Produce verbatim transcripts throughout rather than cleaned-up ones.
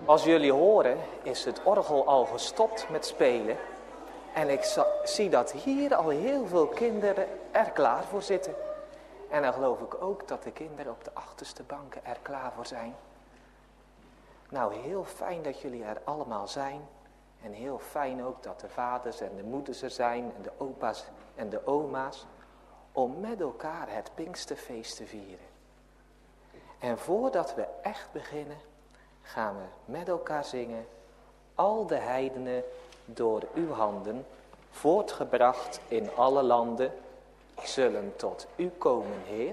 Als jullie horen is het orgel al gestopt met spelen. En ik zie dat hier al heel veel kinderen er klaar voor zitten. En dan geloof ik ook dat de kinderen op de achterste banken er klaar voor zijn. Nou, heel fijn dat jullie er allemaal zijn. En heel fijn ook dat de vaders en de moeders er zijn. En de opa's en de oma's. Om met elkaar het Pinksterfeest te vieren. En voordat we echt beginnen, gaan we met elkaar zingen. Al de heidenen door uw handen, voortgebracht in alle landen, zullen tot u komen, Heer.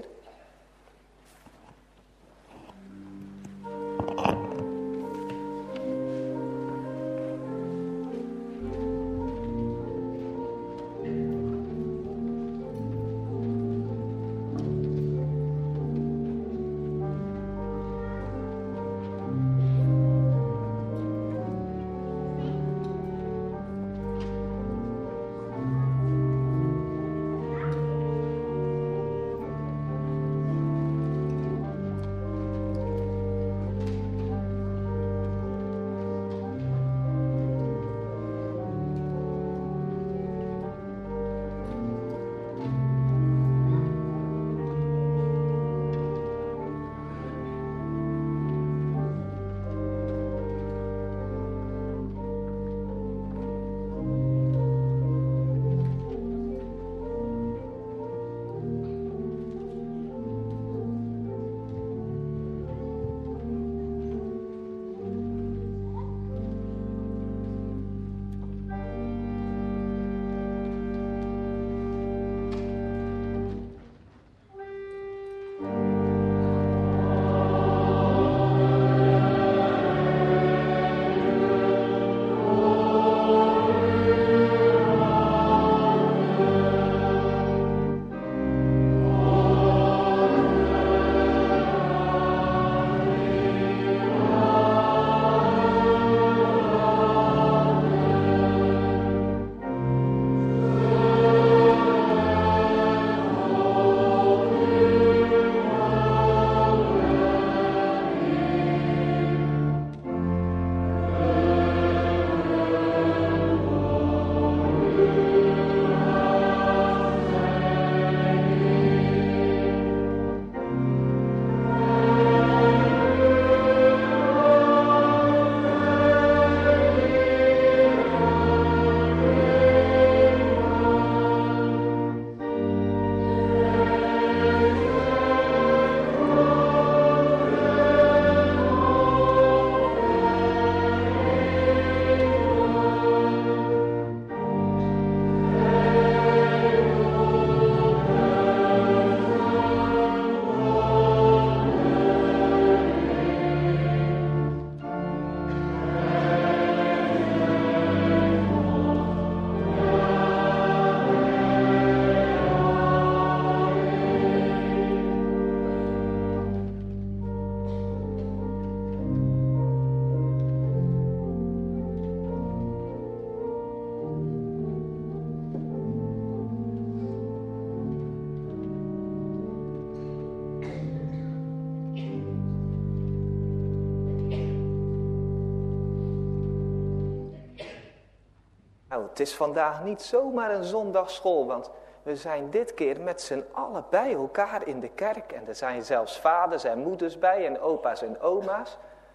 Nou, het is vandaag niet zomaar een zondagschool, want we zijn dit keer met z'n allen bij elkaar in de kerk. En er zijn zelfs vaders en moeders bij en opa's en oma's.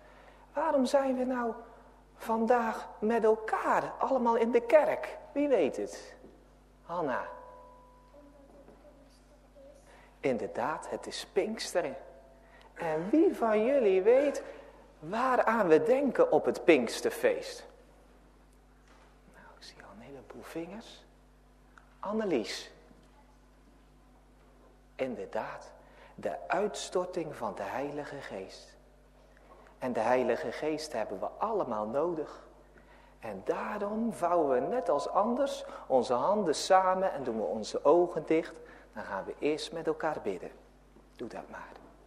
Waarom zijn we nou vandaag met elkaar allemaal in de kerk? Wie weet het? Hanna. Inderdaad, het is Pinksteren. En wie van jullie weet waaraan we denken op het Pinksterfeest? Nou, ik zie al een heleboel vingers. Annelies. Inderdaad, de uitstorting van de Heilige Geest. En de Heilige Geest hebben we allemaal nodig. En daarom vouwen we net als anders onze handen samen en doen we onze ogen dicht. Dan gaan we eerst met elkaar bidden. Doe dat maar.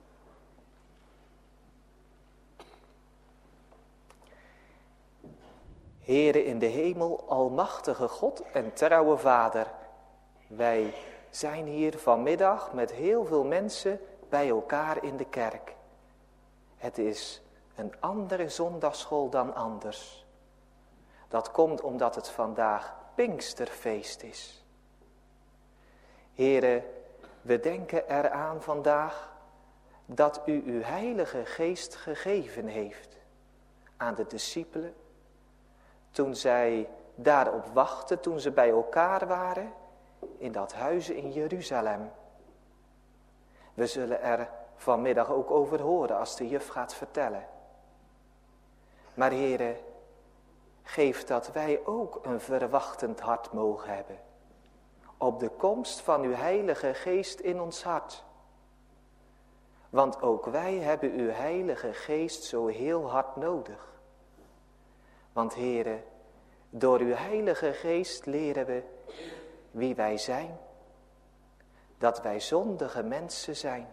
Heere in de hemel, almachtige God en trouwe Vader. Wij zijn hier vanmiddag met heel veel mensen bij elkaar in de kerk. Het is een andere zondagschool dan anders. Dat komt omdat het vandaag Pinksterfeest is. Here, we denken eraan vandaag dat u uw heilige geest gegeven heeft aan de discipelen. Toen zij daarop wachten, toen ze bij elkaar waren in dat huis in Jeruzalem. We zullen er vanmiddag ook over horen als de juf gaat vertellen. Maar Heere, geef dat wij ook een verwachtend hart mogen hebben. Op de komst van uw heilige geest in ons hart. Want ook wij hebben uw heilige geest zo heel hard nodig. Want Heere, door uw heilige geest leren we wie wij zijn. Dat wij zondige mensen zijn.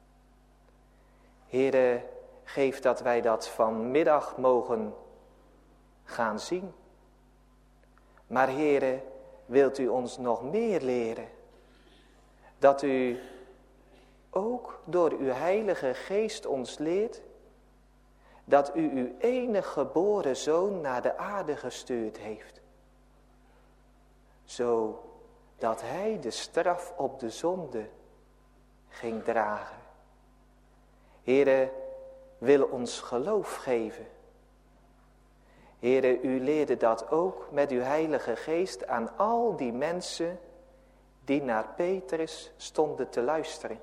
Heere, geef dat wij dat vanmiddag mogen gaan zien. Maar Heere, wilt u ons nog meer leren? Dat u ook door uw heilige geest ons leert dat u uw enige geboren zoon naar de aarde gestuurd heeft. Zodat hij de straf op de zonde ging dragen. Heere, wil ons geloof geven. Heere, u leerde dat ook met uw heilige geest aan al die mensen die naar Petrus stonden te luisteren.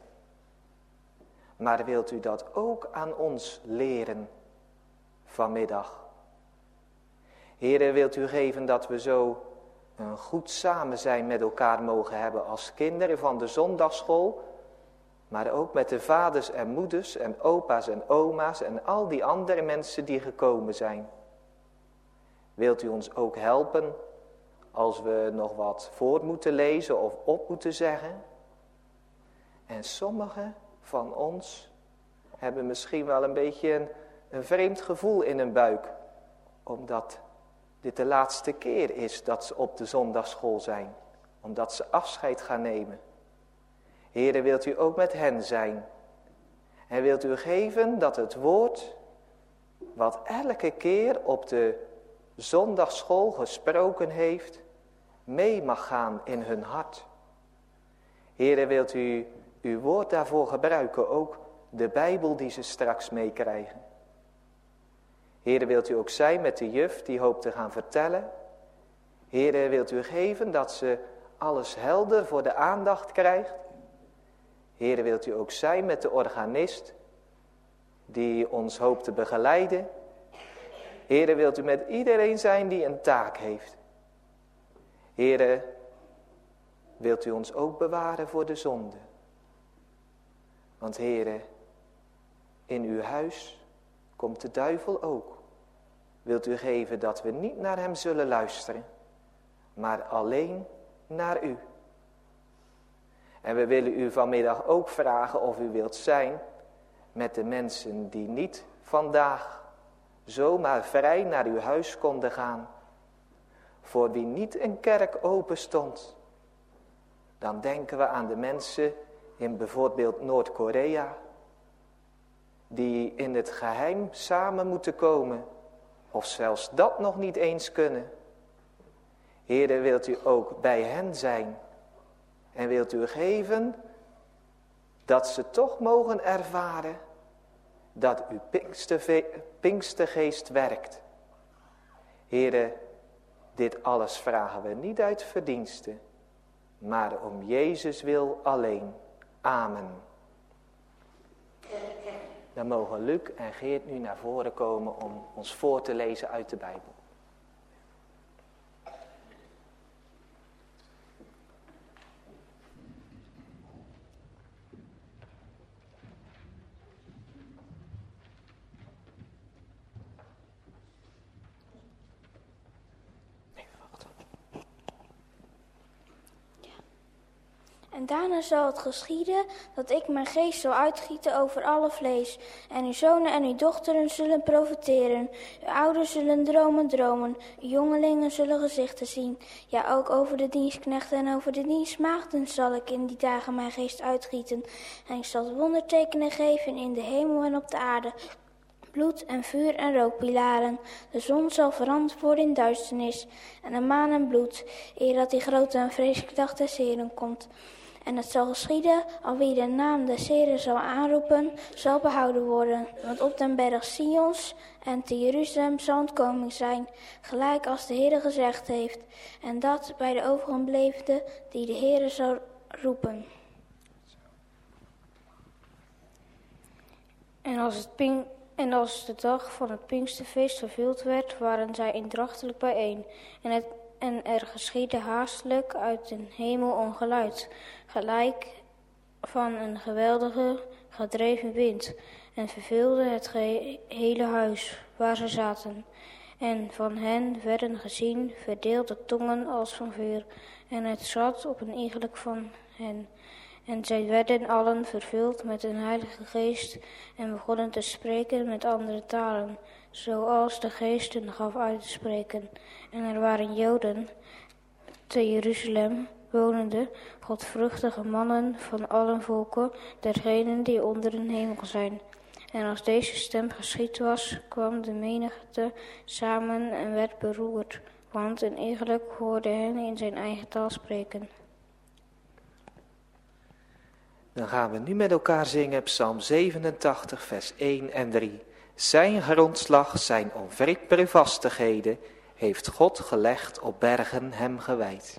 Maar wilt u dat ook aan ons leren vanmiddag? Heere, wilt u geven dat we zo een goed samen zijn met elkaar mogen hebben als kinderen van de zondagsschool, maar ook met de vaders en moeders en opa's en oma's en al die andere mensen die gekomen zijn. Wilt u ons ook helpen als we nog wat voor moeten lezen of op moeten zeggen? En sommigen van ons hebben misschien wel een beetje een, een vreemd gevoel in hun buik, omdat dit de laatste keer is dat ze op de zondagsschool zijn, omdat ze afscheid gaan nemen. Heere, wilt u ook met hen zijn en wilt u geven dat het woord wat elke keer op de zondagsschool gesproken heeft, mee mag gaan in hun hart. Heere, wilt u uw woord daarvoor gebruiken, ook de Bijbel die ze straks meekrijgen. Heere, wilt u ook zijn met de juf die hoopt te gaan vertellen. Heere, wilt u geven dat ze alles helder voor de aandacht krijgt. Heere, wilt u ook zijn met de organist die ons hoopt te begeleiden. Heere, wilt u met iedereen zijn die een taak heeft. Heere, wilt u ons ook bewaren voor de zonde. Want Heere, in uw huis komt de duivel ook. Wilt u geven dat we niet naar hem zullen luisteren, maar alleen naar u. En we willen u vanmiddag ook vragen of u wilt zijn met de mensen die niet vandaag zomaar vrij naar uw huis konden gaan. Voor wie niet een kerk open stond. Dan denken we aan de mensen in bijvoorbeeld Noord-Korea, die in het geheim samen moeten komen, of zelfs dat nog niet eens kunnen. Heere, wilt u ook bij hen zijn en wilt u geven dat ze toch mogen ervaren dat uw Pinkstergeest werkt. Heere, dit alles vragen we niet uit verdienste, maar om Jezus wil alleen. Amen. Dan mogen Luc en Geert nu naar voren komen om ons voor te lezen uit de Bijbel. En daarna zal het geschieden dat ik mijn geest zal uitgieten over alle vlees. En uw zonen en uw dochteren zullen profeteren. Uw ouders zullen dromen dromen. Uw jongelingen zullen gezichten zien. Ja, ook over de dienstknechten en over de dienstmaagden zal ik in die dagen mijn geest uitgieten. En ik zal wondertekenen geven in de hemel en op de aarde. bloed en vuur en rookpilaren. De zon zal veranderd worden in duisternis en de maan in bloed, eer dat die grote en vreselijke dag des Heren komt. En het zal geschieden, al wie de naam des Heren zal aanroepen, zal behouden worden. Want op den berg Sions en te Jeruzalem zal ontkoming zijn, gelijk als de Heere gezegd heeft. En dat bij de overgebleven die de Heere zal roepen. En als, het ping, en als de dag van het Pinksterfeest vervuld werd, waren zij eendrachtelijk bijeen. En, het, en er geschiedde haastelijk uit de hemel een geluid, gelijk van een geweldige gedreven wind, en vervulde het gehele huis waar ze zaten. En van hen werden gezien verdeelde tongen als van vuur, en het zat op een iegelijk van hen. En zij werden allen vervuld met een heilige geest en begonnen te spreken met andere talen, zoals de geest hen gaf uit te spreken. En er waren Joden te Jeruzalem wonende, godvruchtige mannen van alle volken, dergenen die onder een hemel zijn. En als deze stem geschied was, kwam de menigte samen en werd beroerd, want een iegelijk hoorde hen in zijn eigen taal spreken. Dan gaan we nu met elkaar zingen Psalm zevenentachtig, vers één en drie. Zijn grondslag, zijn onwrikbare vastigheden, heeft God gelegd op bergen hem gewijd.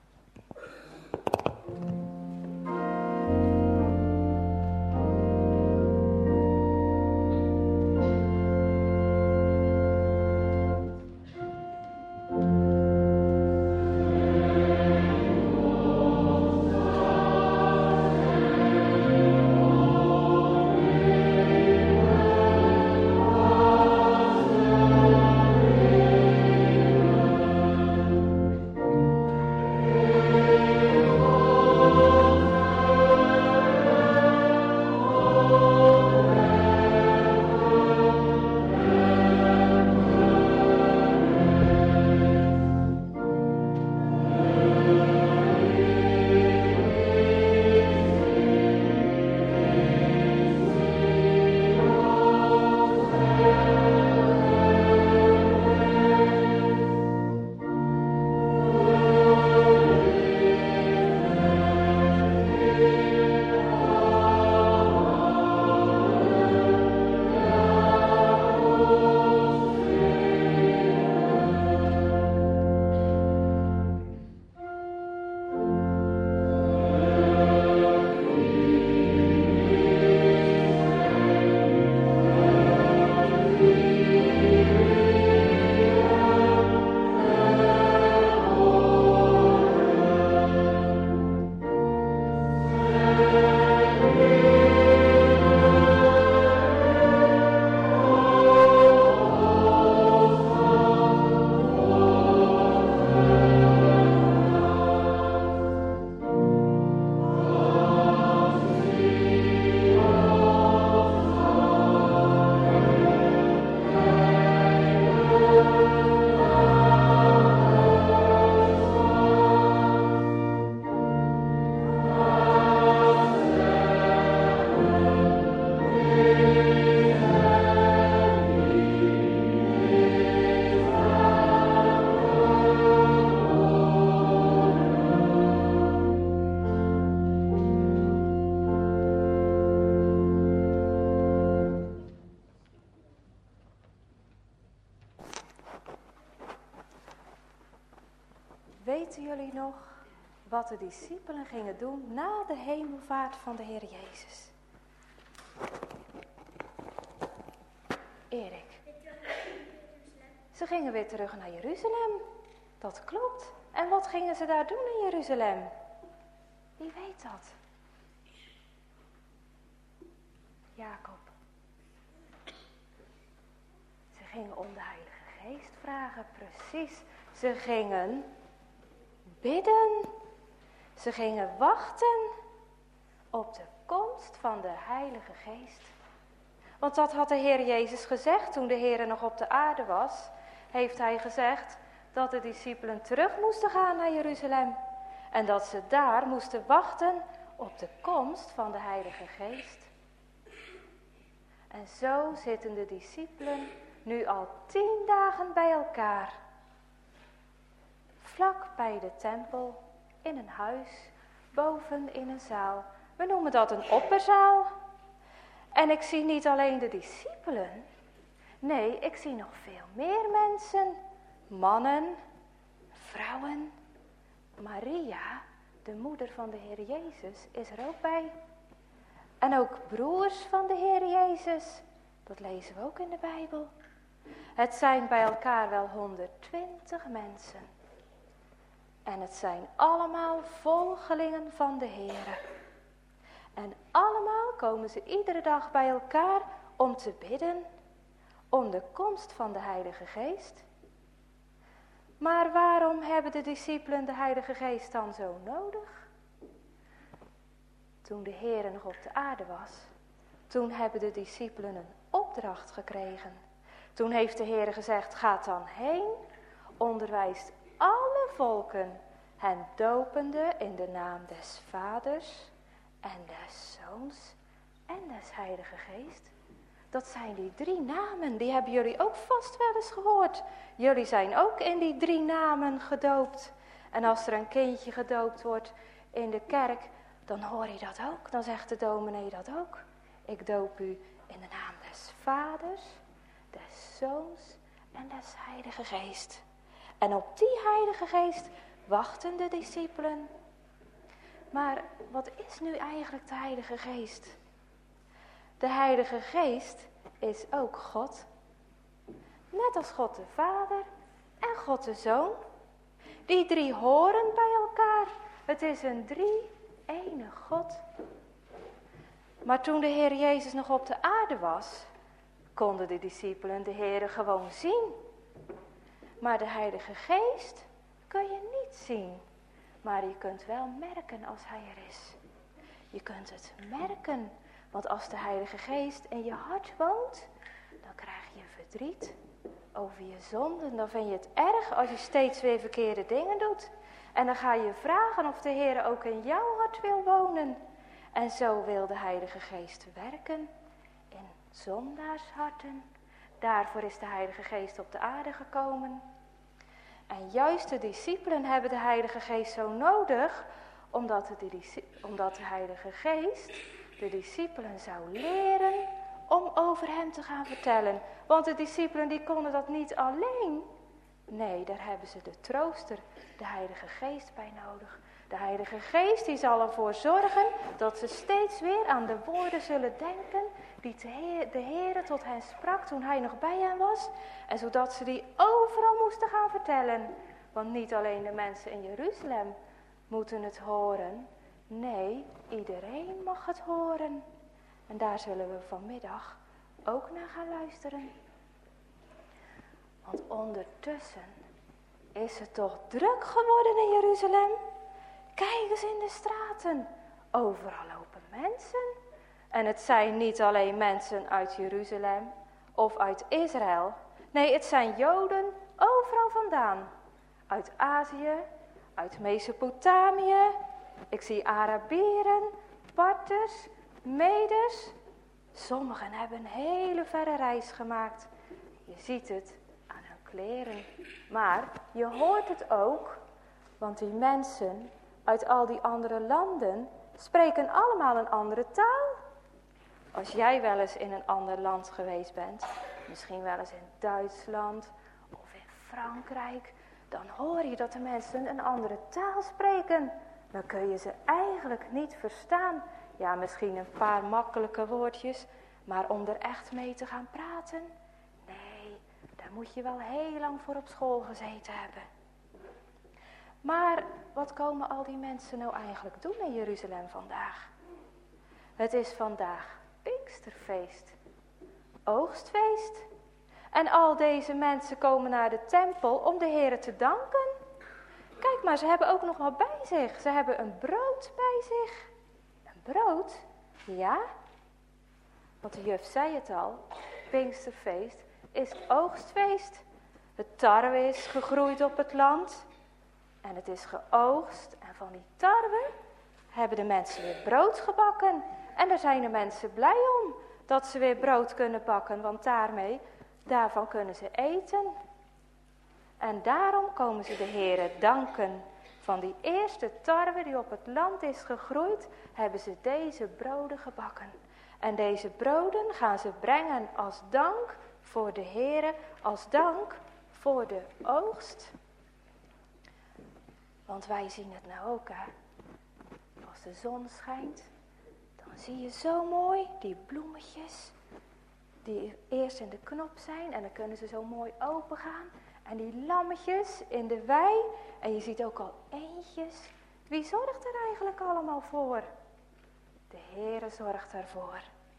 Weten jullie nog wat de discipelen gingen doen na de hemelvaart van de Heer Jezus? Erik. Ze gingen weer terug naar Jeruzalem. Dat klopt. En wat gingen ze daar doen in Jeruzalem? Wie weet dat? Jacob. Ze gingen om de Heilige Geest vragen, precies. Ze gingen bidden. Ze gingen wachten op de komst van de Heilige Geest. Want dat had de Heer Jezus gezegd toen de Heer nog op de aarde was. Heeft hij gezegd dat de discipelen terug moesten gaan naar Jeruzalem. En dat ze daar moesten wachten op de komst van de Heilige Geest. En zo zitten de discipelen nu al tien dagen bij elkaar. Vlak bij de tempel, in een huis, boven in een zaal. We noemen dat een opperzaal. En ik zie niet alleen de discipelen. Nee, ik zie nog veel meer mensen. Mannen, vrouwen. Maria, de moeder van de Heer Jezus, is er ook bij. En ook broers van de Heer Jezus. Dat lezen we ook in de Bijbel. Het zijn bij elkaar wel honderdtwintig mensen. En het zijn allemaal volgelingen van de Heer. En allemaal komen ze iedere dag bij elkaar om te bidden. Om de komst van de Heilige Geest. Maar waarom hebben de discipelen de Heilige Geest dan zo nodig? Toen de Heer nog op de aarde was, toen hebben de discipelen een opdracht gekregen. Toen heeft de Heer gezegd, ga dan heen, onderwijst alle volken, hen dopende in de naam des Vaders en des Zoons en des Heilige Geest. Dat zijn die drie namen, die hebben jullie ook vast wel eens gehoord. Jullie zijn ook in die drie namen gedoopt. En als er een kindje gedoopt wordt in de kerk, dan hoor je dat ook. Dan zegt de dominee dat ook. Ik doop u in de naam des Vaders, des Zoons en des Heilige Geest. En op die Heilige Geest wachten de discipelen. Maar wat is nu eigenlijk de Heilige Geest? De Heilige Geest is ook God. Net als God de Vader en God de Zoon. Die drie horen bij elkaar. Het is een drie-ene God. Maar toen de Heer Jezus nog op de aarde was, konden de discipelen de Heer gewoon zien. Maar de Heilige Geest kun je niet zien. Maar je kunt wel merken als Hij er is. Je kunt het merken. Want als de Heilige Geest in je hart woont, dan krijg je verdriet over je zonden. Dan vind je het erg als je steeds weer verkeerde dingen doet. En dan ga je vragen of de Heer ook in jouw hart wil wonen. En zo wil de Heilige Geest werken in zondaarsharten. Daarvoor is de Heilige Geest op de aarde gekomen. En juist de discipelen hebben de Heilige Geest zo nodig, omdat de, omdat de Heilige Geest de discipelen zou leren om over hem te gaan vertellen. Want de discipelen die konden dat niet alleen. Nee, daar hebben ze de trooster, de Heilige Geest bij nodig. De Heilige Geest die zal ervoor zorgen dat ze steeds weer aan de woorden zullen denken die de Heer tot hen sprak toen hij nog bij hen was. En zodat ze die overal moesten gaan vertellen. Want niet alleen de mensen in Jeruzalem moeten het horen. Nee, iedereen mag het horen. En daar zullen we vanmiddag ook naar gaan luisteren. Want ondertussen is het toch druk geworden in Jeruzalem. Kijk eens in de straten. Overal lopen mensen. En het zijn niet alleen mensen uit Jeruzalem of uit Israël. Nee, het zijn Joden overal vandaan. Uit Azië, uit Mesopotamië. Ik zie Arabieren, Parters, Meders. Sommigen hebben een hele verre reis gemaakt. Je ziet het aan hun kleren. Maar je hoort het ook, want die mensen uit al die andere landen spreken allemaal een andere taal. Als jij wel eens in een ander land geweest bent, misschien wel eens in Duitsland of in Frankrijk, dan hoor je dat de mensen een andere taal spreken. Dan kun je ze eigenlijk niet verstaan. Ja, misschien een paar makkelijke woordjes, maar om er echt mee te gaan praten, nee, daar moet je wel heel lang voor op school gezeten hebben. Maar wat komen al die mensen nou eigenlijk doen in Jeruzalem vandaag? Het is vandaag Pinksterfeest, oogstfeest. En al deze mensen komen naar de tempel om de Heer te danken. Kijk maar, ze hebben ook nog wat bij zich. Ze hebben een brood bij zich. Een brood? Ja. Want de juf zei het al, Pinksterfeest is oogstfeest. De tarwe is gegroeid op het land. En het is geoogst. En van die tarwe hebben de mensen weer brood gebakken. En daar zijn de mensen blij om. dat ze weer brood kunnen bakken, want daarmee, daarvan kunnen ze eten. En daarom komen ze de Heere danken. Van die eerste tarwe die op het land is gegroeid, hebben ze deze broden gebakken. En deze broden gaan ze brengen als dank voor de Heere, als dank voor de oogst. Want wij zien het nou ook, hè. Als de zon schijnt, dan zie je zo mooi die bloemetjes die eerst in de knop zijn en dan kunnen ze zo mooi open gaan. En die lammetjes in de wei. En je ziet ook al eendjes. Wie zorgt er eigenlijk allemaal voor? De Heere zorgt ervoor.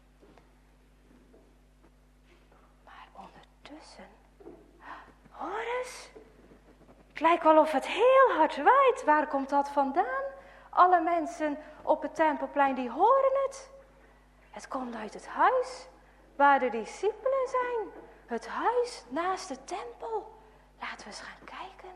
Maar ondertussen... Hoor eens. Het lijkt wel of het heel hard waait. Waar komt dat vandaan? Alle mensen op het Tempelplein die horen het. Het komt uit het huis waar de discipelen zijn. Het huis naast de tempel. Laten we eens gaan kijken.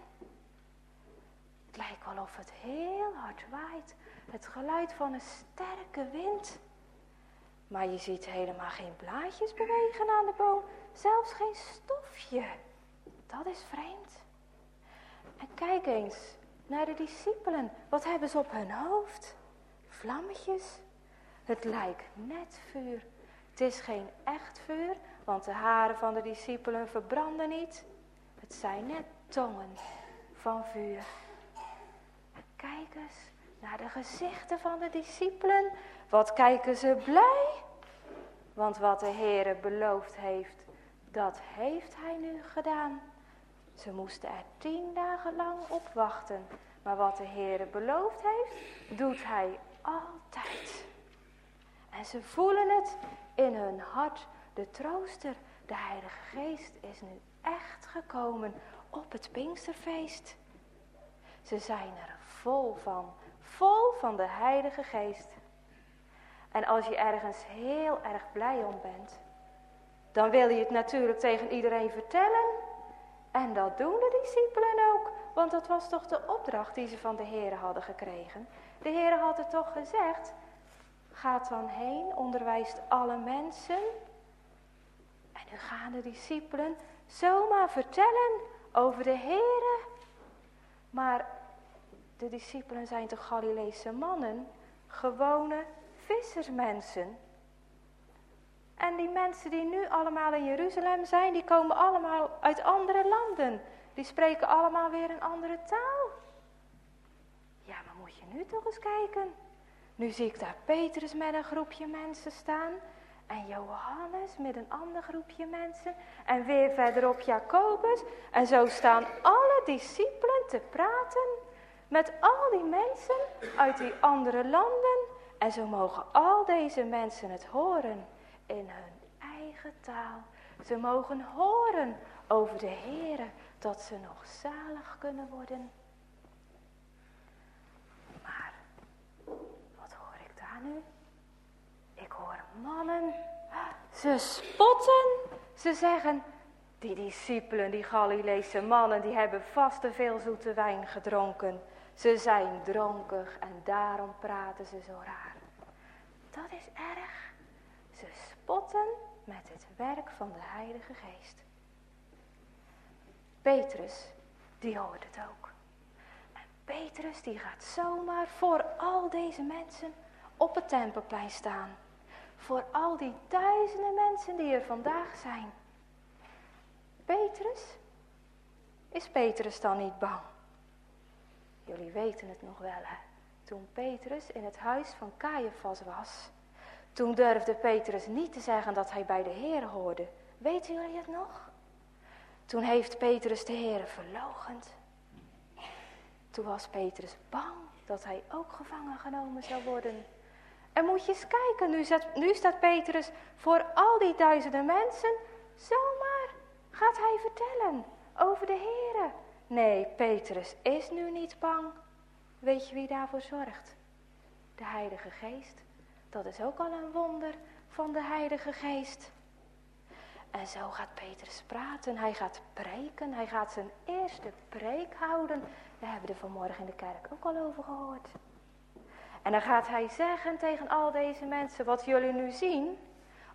Het lijkt wel of het heel hard waait. Het geluid van een sterke wind. Maar je ziet helemaal geen blaadjes bewegen aan de boom. Zelfs geen stofje. Dat is vreemd. En kijk eens naar de discipelen. Wat hebben ze op hun hoofd? Vlammetjes. Het lijkt net vuur. Het is geen echt vuur, want de haren van de discipelen verbranden niet. Het zijn net tongen van vuur. En kijk eens naar de gezichten van de discipelen. Wat kijken ze blij. Want wat de Heere beloofd heeft, dat heeft hij nu gedaan. Ze moesten er tien dagen lang op wachten. Maar wat de Heere beloofd heeft, doet hij altijd. En ze voelen het in hun hart. De trooster, de Heilige Geest, is nu echt gekomen op het Pinksterfeest. Ze zijn er vol van, vol van de Heilige Geest. En als je ergens heel erg blij om bent, dan wil je het natuurlijk tegen iedereen vertellen. En dat doen de discipelen ook, want dat was toch de opdracht die ze van de Heere hadden gekregen. De Heere had het toch gezegd, gaat dan heen, onderwijst alle mensen. En nu gaan de discipelen zomaar vertellen over de Heere. Maar de discipelen zijn toch Galileese mannen, gewone vissersmensen. En die mensen die nu allemaal in Jeruzalem zijn, die komen allemaal uit andere landen. Die spreken allemaal weer een andere taal. Ja, maar moet je nu toch eens kijken. Nu zie ik daar Petrus met een groepje mensen staan. En Johannes met een ander groepje mensen. En weer verderop Jacobus. En zo staan alle discipelen te praten met al die mensen uit die andere landen. En zo mogen al deze mensen het horen in hun eigen taal. Ze mogen horen over de Heere, dat ze nog zalig kunnen worden. Maar, wat hoor ik daar nu? Ik hoor mannen, ze spotten. Ze zeggen, die discipelen, die Galileese mannen, die hebben vast te veel zoete wijn gedronken. Ze zijn dronkig en daarom praten ze zo raar. Dat is erg. Ze spotten met het werk van de Heilige Geest. Petrus, die hoort het ook. En Petrus, die gaat zomaar voor al deze mensen op het Tempelplein staan. Voor al die duizenden mensen die er vandaag zijn. Petrus, is Petrus dan niet bang? Jullie weten het nog wel, hè? Toen Petrus in het huis van Caiaphas was, toen durfde Petrus niet te zeggen dat hij bij de Heere hoorde. Weten jullie het nog? Toen heeft Petrus de Heere verloochend. Toen was Petrus bang dat hij ook gevangen genomen zou worden. En moet je eens kijken, nu staat, nu staat Petrus voor al die duizenden mensen. Zomaar gaat hij vertellen over de Heere. Nee, Petrus is nu niet bang. Weet je wie daarvoor zorgt? De Heilige Geest. Dat is ook al een wonder van de Heilige Geest. En zo gaat Petrus praten. Hij gaat preken. Hij gaat zijn eerste preek houden. We hebben er vanmorgen in de kerk ook al over gehoord. En dan gaat hij zeggen tegen al deze mensen, wat jullie nu zien,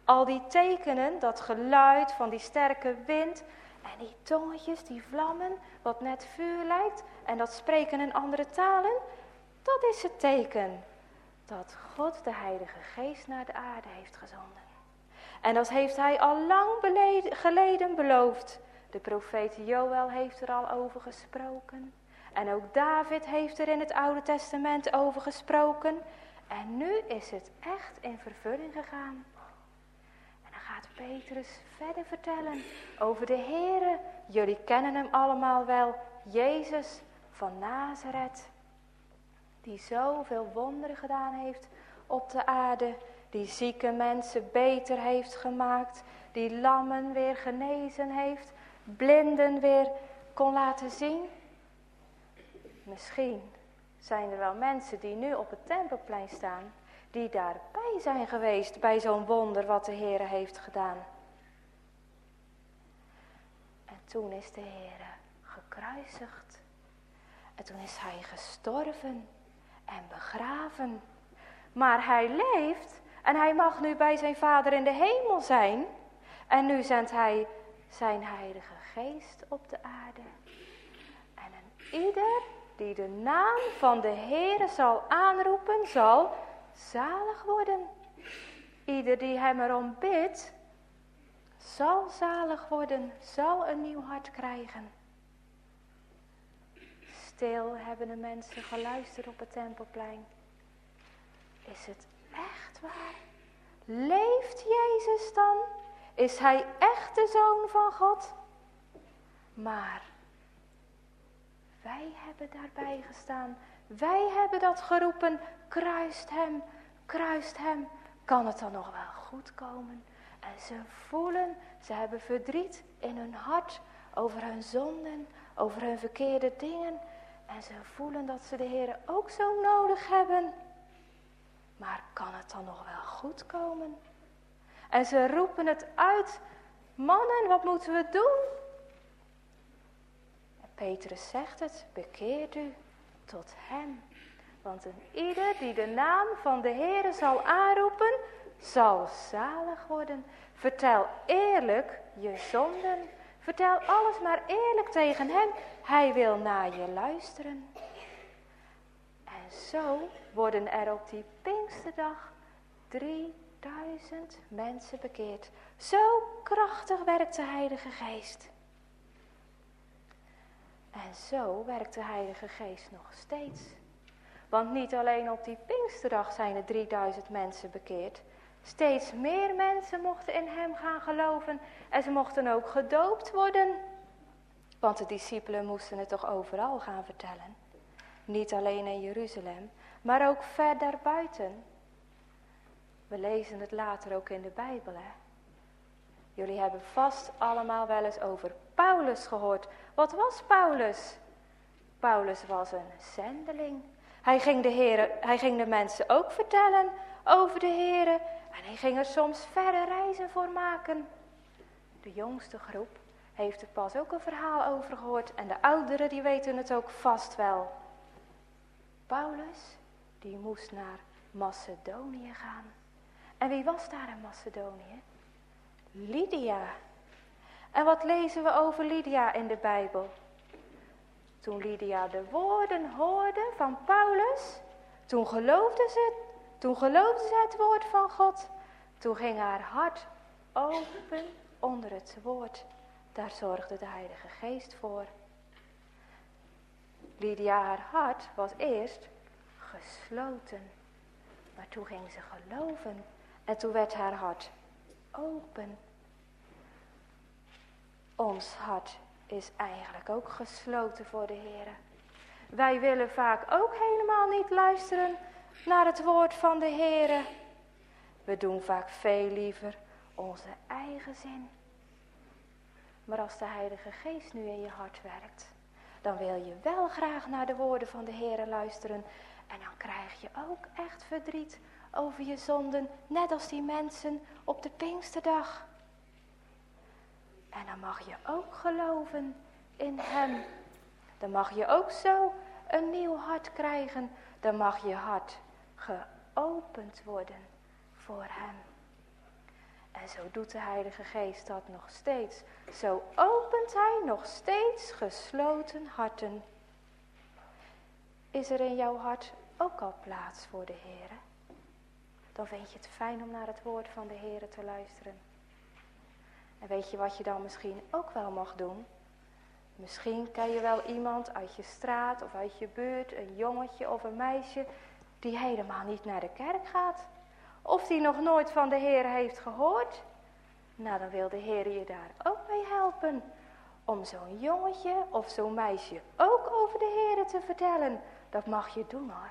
Al die tekenen, dat geluid van die sterke wind en die tongetjes, die vlammen, wat net vuur lijkt en dat spreken in andere talen, dat is het teken dat God de Heilige Geest naar de aarde heeft gezonden. En dat heeft hij al lang beleden, geleden beloofd. De profeet Joël heeft er al over gesproken. En ook David heeft er in het Oude Testament over gesproken. En nu is het echt in vervulling gegaan. En dan gaat Petrus verder vertellen over de Heere. Jullie kennen hem allemaal wel. Jezus van Nazareth. Die zoveel wonderen gedaan heeft op de aarde. Die zieke mensen beter heeft gemaakt. Die lammen weer genezen heeft. Blinden weer kon laten zien. Misschien zijn er wel mensen die nu op het Tempelplein staan. Die daarbij zijn geweest bij zo'n wonder wat de Heer heeft gedaan. En toen is de Heer gekruisigd. En toen is hij gestorven en begraven. Maar hij leeft en hij mag nu bij zijn Vader in de hemel zijn. En nu zendt hij zijn Heilige Geest op de aarde. En een ieder die de naam van de Heere zal aanroepen, zal zalig worden. Ieder die hem erom bidt, zal zalig worden, zal een nieuw hart krijgen. Stil hebben de mensen geluisterd op het Tempelplein. Is het echt waar? Leeft Jezus dan? Is hij echt de Zoon van God? Maar wij hebben daarbij gestaan. Wij hebben dat geroepen. Kruist hem, kruist hem. Kan het dan nog wel goed komen? En ze voelen, ze hebben verdriet in hun hart over hun zonden, over hun verkeerde dingen. En ze voelen dat ze de Heer ook zo nodig hebben. Maar kan het dan nog wel goed komen? En ze roepen het uit. Mannen, wat moeten we doen? En Petrus zegt het, bekeert u tot hem. Want een ieder die de naam van de Heere zal aanroepen, zal zalig worden. Vertel eerlijk je zonden. Vertel alles maar eerlijk tegen hem. Hij wil naar je luisteren. En zo worden er op die Pinksterdag drieduizend mensen bekeerd. Zo krachtig werkt de Heilige Geest. En zo werkt de Heilige Geest nog steeds. Want niet alleen op die Pinksterdag zijn er drieduizend mensen bekeerd. Steeds meer mensen mochten in hem gaan geloven. En ze mochten ook gedoopt worden. Want de discipelen moesten het toch overal gaan vertellen. Niet alleen in Jeruzalem, maar ook ver daarbuiten. We lezen het later ook in de Bijbel, hè. Jullie hebben vast allemaal wel eens over Paulus gehoord. Wat was Paulus? Paulus was een zendeling. Hij ging de, Heere, hij ging de mensen ook vertellen over de Heere. En hij ging er soms verre reizen voor maken. De jongste groep heeft er pas ook een verhaal over gehoord. En de ouderen die weten het ook vast wel. Paulus, die moest naar Macedonië gaan. En wie was daar in Macedonië? Lydia. En wat lezen we over Lydia in de Bijbel? Toen Lydia de woorden hoorde van Paulus, toen geloofde ze, toen geloofde ze het woord van God. Toen ging haar hart open onder het woord. Daar zorgde de Heilige Geest voor. Lydia, haar hart was eerst gesloten. Maar toen ging ze geloven. En toen werd haar hart open. Ons hart is eigenlijk ook gesloten voor de Heer. Wij willen vaak ook helemaal niet luisteren naar het woord van de Heer. We doen vaak veel liever onze eigen zin. Maar als de Heilige Geest nu in je hart werkt, dan wil je wel graag naar de woorden van de Heer luisteren. En dan krijg je ook echt verdriet over je zonden, net als die mensen op de Pinksterdag. En dan mag je ook geloven in hem. Dan mag je ook zo een nieuw hart krijgen. Dan mag je hart geopend worden voor hem. En zo doet de Heilige Geest dat nog steeds. Zo opent hij nog steeds gesloten harten. Is er in jouw hart ook al plaats voor de Heer? Dan vind je het fijn om naar het woord van de Heer te luisteren. En weet je wat je dan misschien ook wel mag doen? Misschien ken je wel iemand uit je straat of uit je buurt, een jongetje of een meisje, die helemaal niet naar de kerk gaat. Of die nog nooit van de Heer heeft gehoord. Nou, dan wil de Heer je daar ook mee helpen. Om zo'n jongetje of zo'n meisje ook over de Heer te vertellen. Dat mag je doen hoor.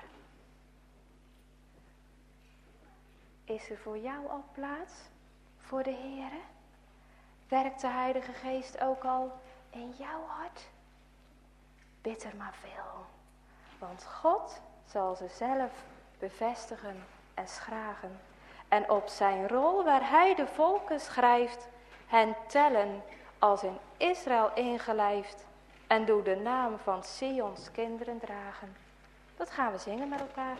Is er voor jou al plaats voor de Heer? Werkt de Heilige Geest ook al in jouw hart? Bid er maar veel om. Want God zal ze zelf bevestigen en schragen. En op zijn rol waar hij de volken schrijft, hen tellen als in Israël ingelijfd. En doe de naam van Sions kinderen dragen. Dat gaan we zingen met elkaar.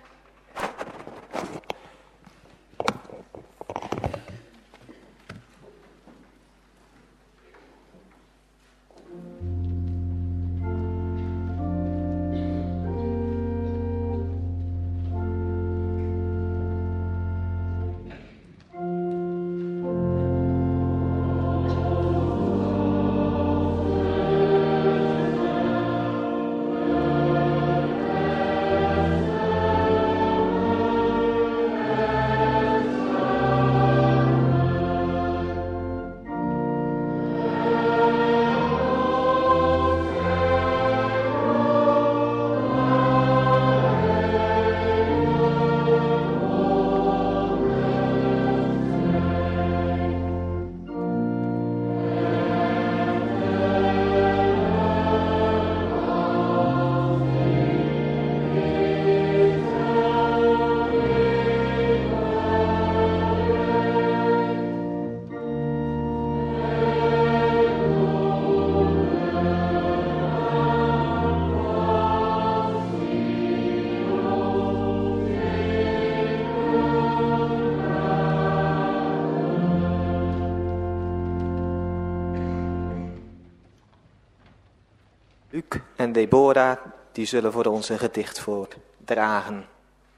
Luc en Deborah, die zullen voor ons een gedicht voordragen.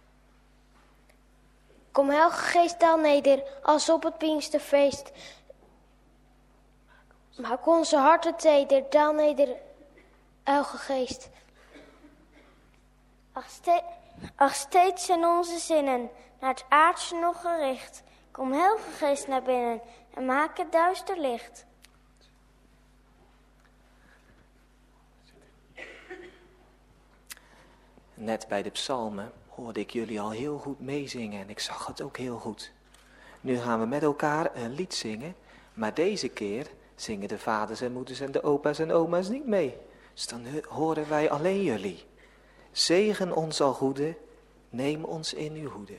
Kom Heilige Geest daal neder, als op het Pinksterfeest. Maak onze harten teder, daal neder, Heilige Geest. Ach, ste- ach, steeds zijn onze zinnen naar het aardse nog gericht. Kom Heilige Geest naar binnen en maak het duister licht. Net bij de psalmen hoorde ik jullie al heel goed meezingen en ik zag het ook heel goed. Nu gaan we met elkaar een lied zingen, maar deze keer zingen de vaders en moeders en de opa's en oma's niet mee. Dus dan horen wij alleen jullie. Zegen ons al goede, neem ons in uw hoede.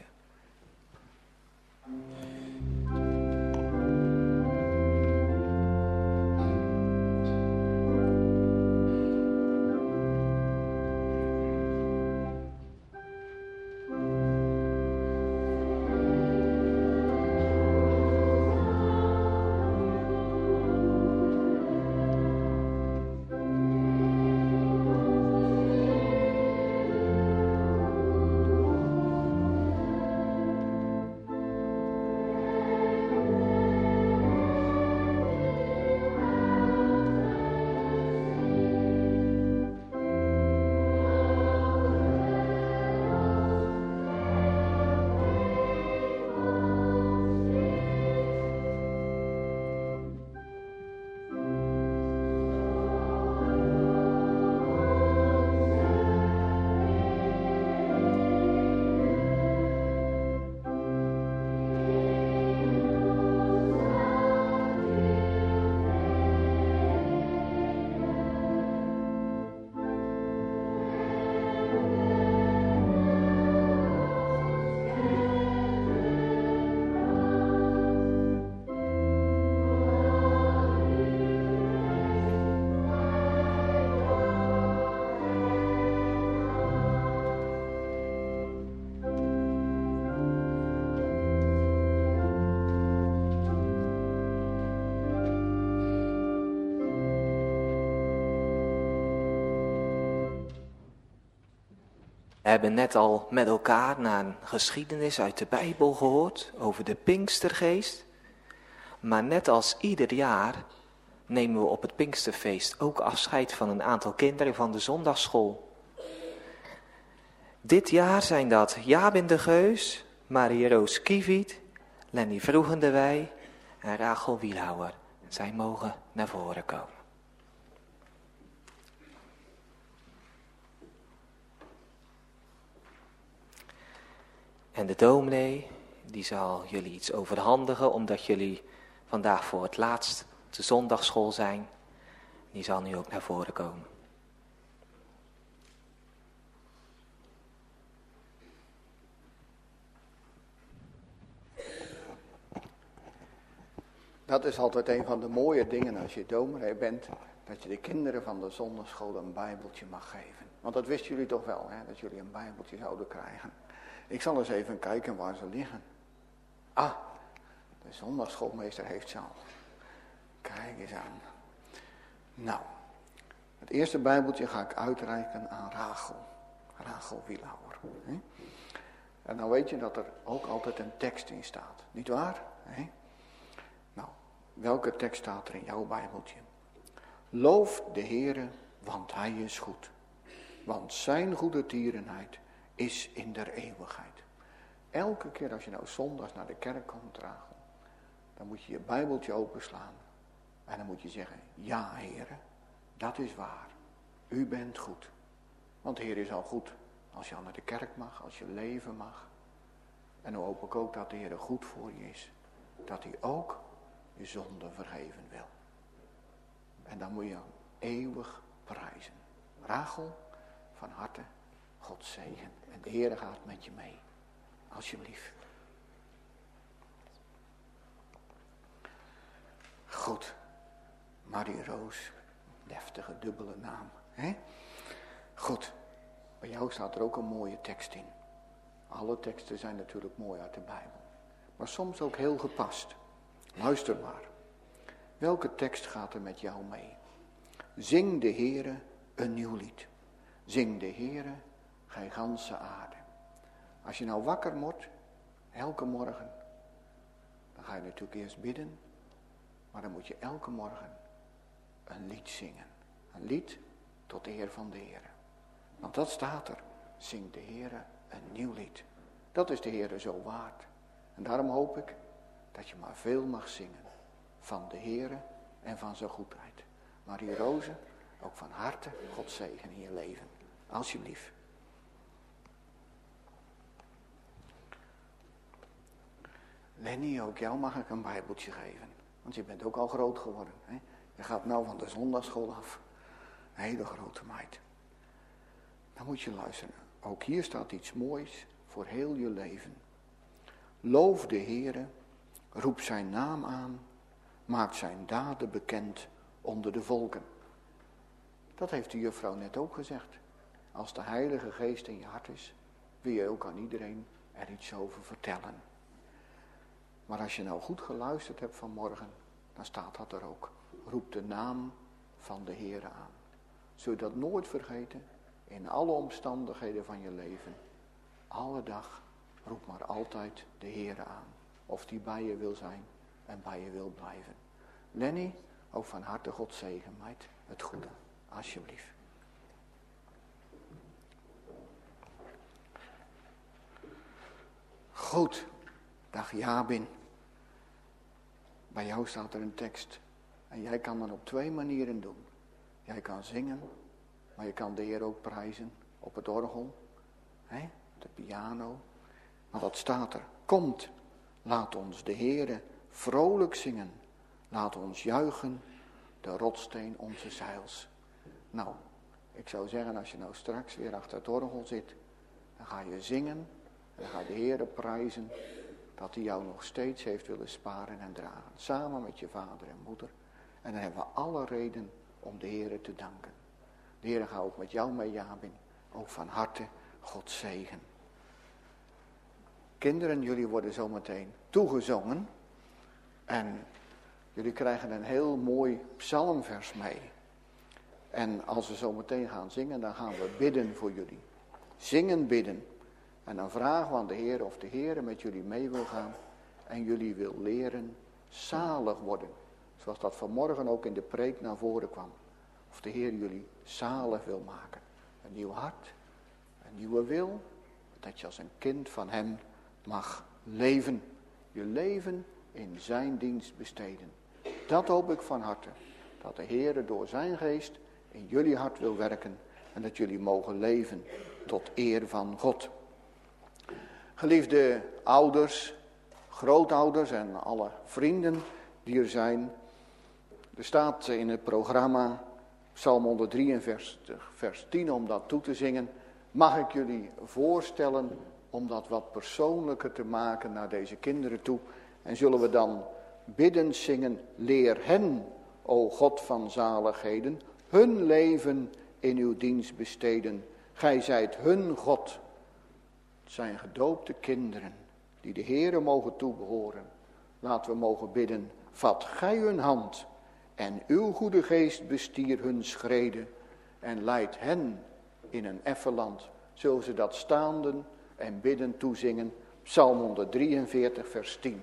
We hebben net al met elkaar naar een geschiedenis uit de Bijbel gehoord over de Pinkstergeest. Maar net als ieder jaar nemen we op het Pinksterfeest ook afscheid van een aantal kinderen van de zondagsschool. Dit jaar zijn dat Jabin de Geus, Marie-Roos Kieviet, Lenny Vroegendewij en Rachel Wielhouwer. Zij mogen naar voren komen. En de dominee, die zal jullie iets overhandigen, omdat jullie vandaag voor het laatst op de zondagsschool zijn. Die zal nu ook naar voren komen. Dat is altijd een van de mooie dingen als je dominee bent, dat je de kinderen van de zondagschool een bijbeltje mag geven. Want dat wisten jullie toch wel, hè, dat jullie een bijbeltje zouden krijgen. Ik zal eens even kijken waar ze liggen. Ah, de zondagsschoolmeester heeft ze al. Kijk eens aan. Nou, het eerste bijbeltje ga ik uitreiken aan Rachel. Rachel Wielhouwer. Hè? En dan weet je dat er ook altijd een tekst in staat. Niet waar? Hè? Nou, welke tekst staat er in jouw bijbeltje? Loof de Heere, want hij is goed. Want zijn goede tierenheid is in der eeuwigheid. Elke keer als je nou zondags naar de kerk komt, Rachel, dan moet je je bijbeltje openslaan. En dan moet je zeggen, ja Heere, dat is waar. U bent goed. Want de Heer is al goed als je al naar de kerk mag, als je leven mag. En dan hoop ik ook dat de Heer goed voor je is. Dat hij ook je zonde vergeven wil. En dan moet je hem eeuwig prijzen. Rachel, van harte God zegen. En de Heer gaat met je mee. Alsjeblieft. Goed. Marie-Roos. Deftige dubbele naam. Hè? Goed. Bij jou staat er ook een mooie tekst in. Alle teksten zijn natuurlijk mooi uit de Bijbel. Maar soms ook heel gepast. Luister maar. Welke tekst gaat er met jou mee? Zing de Heere een nieuw lied. Zing de Heere, gij ganse aarde. Als je nou wakker wordt, elke morgen, dan ga je natuurlijk eerst bidden. Maar dan moet je elke morgen een lied zingen. Een lied tot eer van de Heere. Want dat staat er. Zing de Heere een nieuw lied. Dat is de Heere zo waard. En daarom hoop ik dat je maar veel mag zingen. Van de Heere en van zijn goedheid. Marie-Roze, ook van harte God zegen in je leven. Alsjeblieft. Lenny, ook jou mag ik een bijbeltje geven. Want je bent ook al groot geworden. Hè? Je gaat nou van de zondagsschool af. Een hele grote meid. Dan moet je luisteren. Ook hier staat iets moois voor heel je leven. Loof de Heere, roep zijn naam aan, maakt zijn daden bekend onder de volken. Dat heeft de juffrouw net ook gezegd. Als de Heilige Geest in je hart is, wil je ook aan iedereen er iets over vertellen. Maar als je nou goed geluisterd hebt vanmorgen, dan staat dat er ook. Roep de naam van de Heere aan. Zul je dat nooit vergeten, in alle omstandigheden van je leven. Alle dag, roep maar altijd de Heere aan. Of die bij je wil zijn en bij je wil blijven. Lenny, ook van harte God zegen, meid. Het goede, alsjeblieft. Goed, dag Jabin. Bij jou staat er een tekst. En jij kan dat op twee manieren doen. Jij kan zingen, maar je kan de Heer ook prijzen op het orgel, hè, de piano. Maar wat staat er? Komt, laat ons de Heere vrolijk zingen. Laat ons juichen, de rotsteen onze zeils. Nou, ik zou zeggen, als je nou straks weer achter het orgel zit, dan ga je zingen en dan ga je de Heere prijzen dat hij jou nog steeds heeft willen sparen en dragen. Samen met je vader en moeder. En dan hebben we alle reden om de Heere te danken. De Heere gaat ook met jou mee, Jabin. Ook van harte God zegen. Kinderen, jullie worden zometeen toegezongen. En jullie krijgen een heel mooi psalmvers mee. En als we zometeen gaan zingen, dan gaan we bidden voor jullie. zingen, bidden. En dan vragen we aan de Heer of de Heer met jullie mee wil gaan en jullie wil leren zalig worden. Zoals dat vanmorgen ook in de preek naar voren kwam. Of de Heer jullie zalig wil maken. Een nieuw hart, een nieuwe wil, dat je als een kind van hem mag leven. Je leven in zijn dienst besteden. Dat hoop ik van harte. Dat de Heer door zijn geest in jullie hart wil werken. En dat jullie mogen leven tot eer van God. Geliefde ouders, grootouders en alle vrienden die er zijn. Er staat in het programma Psalm honderddrieënveertig vers tien om dat toe te zingen. Mag ik jullie voorstellen om dat wat persoonlijker te maken naar deze kinderen toe. En zullen we dan bidden zingen, leer hen, o God van zaligheden, hun leven in uw dienst besteden. Gij zijt hun God. Het zijn gedoopte kinderen die de Heere mogen toebehoren. Laten we mogen bidden, vat gij hun hand en uw goede geest bestier hun schreden en leidt hen in een effen land. Zullen ze dat staande en bidden toezingen. Psalm honderddrieënveertig vers tien.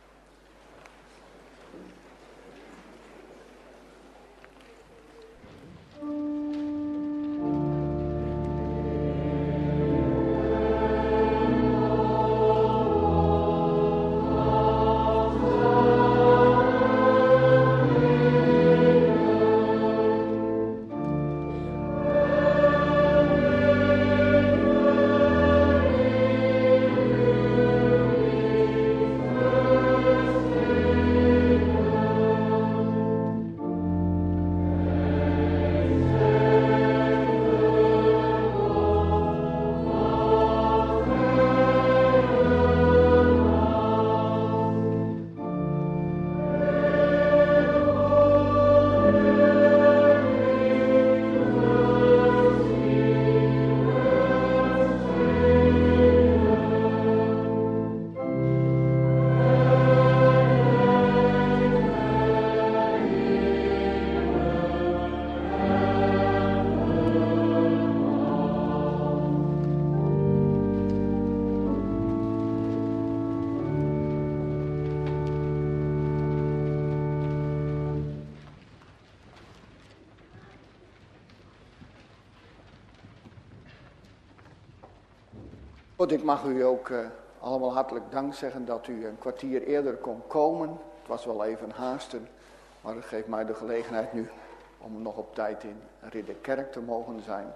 God, ik mag u ook uh, allemaal hartelijk dank zeggen dat u een kwartier eerder kon komen. Het was wel even haasten, maar het geeft mij de gelegenheid nu om nog op tijd in Ridderkerk te mogen zijn.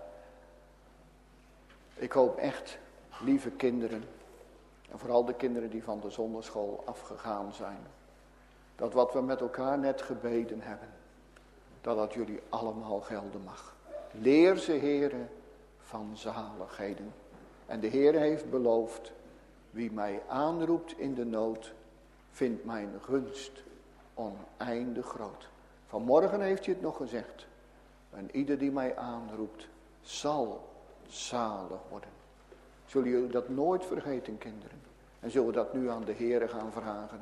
Ik hoop echt, lieve kinderen, en vooral de kinderen die van de zonderschool afgegaan zijn, dat wat we met elkaar net gebeden hebben, dat dat jullie allemaal gelden mag. Leer ze, Heere, van zaligheden. En de Heer heeft beloofd, wie mij aanroept in de nood, vindt mijn gunst oneindig groot. Vanmorgen heeft hij het nog gezegd. En ieder die mij aanroept, zal zalig worden. Zullen jullie dat nooit vergeten, kinderen? En zullen we dat nu aan de Heer gaan vragen?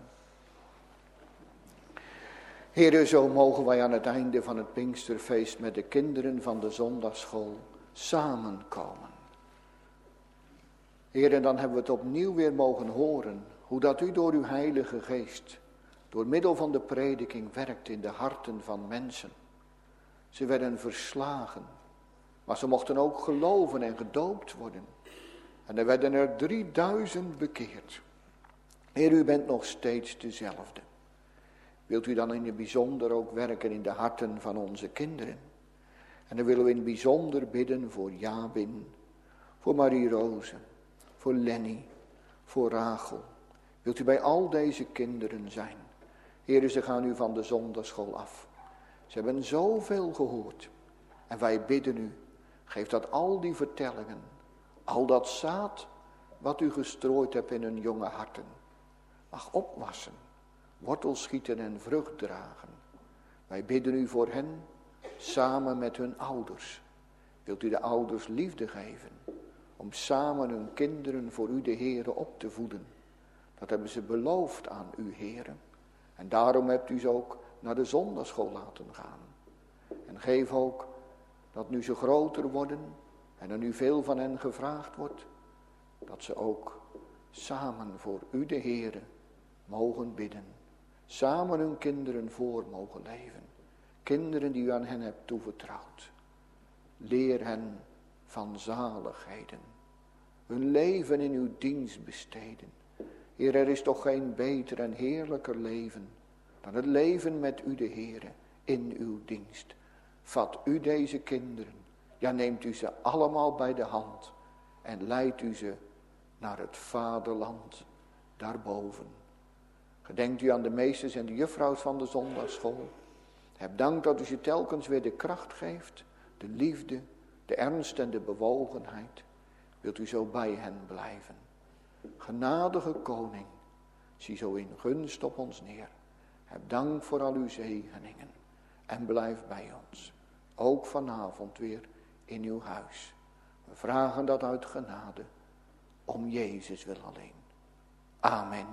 Heere, zo mogen wij aan het einde van het Pinksterfeest met de kinderen van de zondagsschool samenkomen. Heer, en dan hebben we het opnieuw weer mogen horen, hoe dat u door uw heilige geest, door middel van de prediking werkt in de harten van mensen. Ze werden verslagen, maar ze mochten ook geloven en gedoopt worden. En er werden er drieduizend bekeerd. Heer, u bent nog steeds dezelfde. Wilt u dan in het bijzonder ook werken in de harten van onze kinderen? En dan willen we in het bijzonder bidden voor Jabin, voor Marie-Roze, voor Lenny, voor Rachel. Wilt u bij al deze kinderen zijn? Heer, ze gaan nu van de zondagschool af. Ze hebben zoveel gehoord. En wij bidden u, geef dat al die vertellingen, al dat zaad wat u gestrooid hebt in hun jonge harten, mag opwassen, wortel schieten en vrucht dragen. Wij bidden u voor hen, samen met hun ouders. Wilt u de ouders liefde geven, om samen hun kinderen voor u de Heere op te voeden. Dat hebben ze beloofd aan u, Heere. En daarom hebt u ze ook naar de zondagschool laten gaan. En geef ook dat nu ze groter worden, En er nu veel van hen gevraagd wordt, dat ze ook samen voor u de Heere mogen bidden. Samen hun kinderen voor mogen leven. Kinderen die u aan hen hebt toevertrouwd. Leer hen van zaligheden. Hun leven in uw dienst besteden. Heer, er is toch geen beter en heerlijker leven dan het leven met u de Heere in uw dienst. Vat u deze kinderen, ja neemt u ze allemaal bij de hand en leidt u ze naar het vaderland daarboven. Gedenkt u aan de meesters en de juffrouws van de zondagsschool. Heb dank dat u ze telkens weer de kracht geeft, de liefde, de ernst en de bewogenheid. Wilt u zo bij hen blijven. Genadige koning, zie zo in gunst op ons neer. Heb dank voor al uw zegeningen en blijf bij ons. Ook vanavond weer in uw huis. We vragen dat uit genade, om Jezus wil alleen. Amen.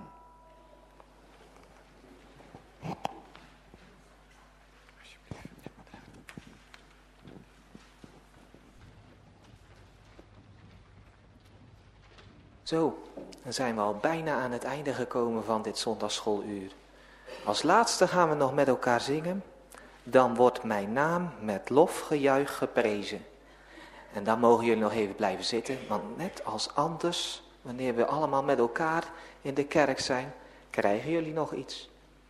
Zo, dan zijn we al bijna aan het einde gekomen van dit zondagschooluur. Als laatste gaan we nog met elkaar zingen. Dan wordt mijn naam met lofgejuich geprezen. En dan mogen jullie nog even blijven zitten. Want net als anders, wanneer we allemaal met elkaar in de kerk zijn, krijgen jullie nog iets.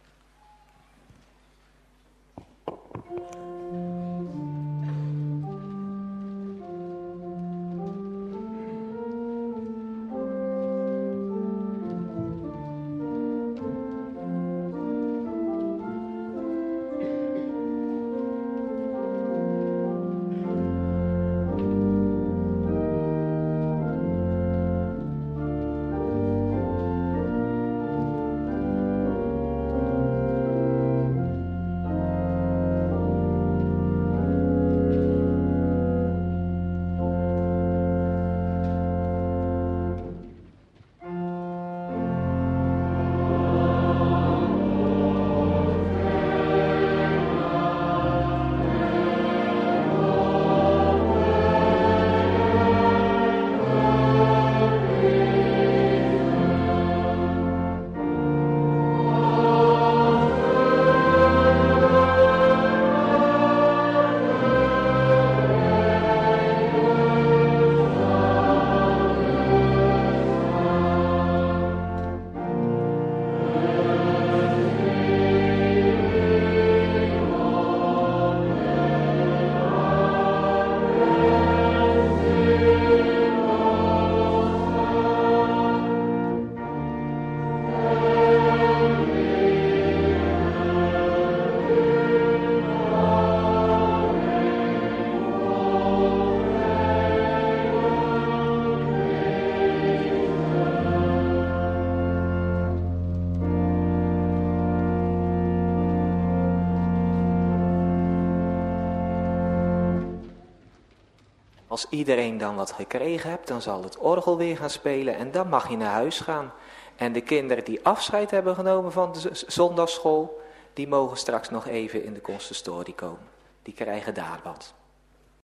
Als iedereen dan wat gekregen hebt, dan zal het orgel weer gaan spelen en dan mag je naar huis gaan. En de kinderen die afscheid hebben genomen van de zondagsschool, die mogen straks nog even in de consistorie komen. Die krijgen daar wat.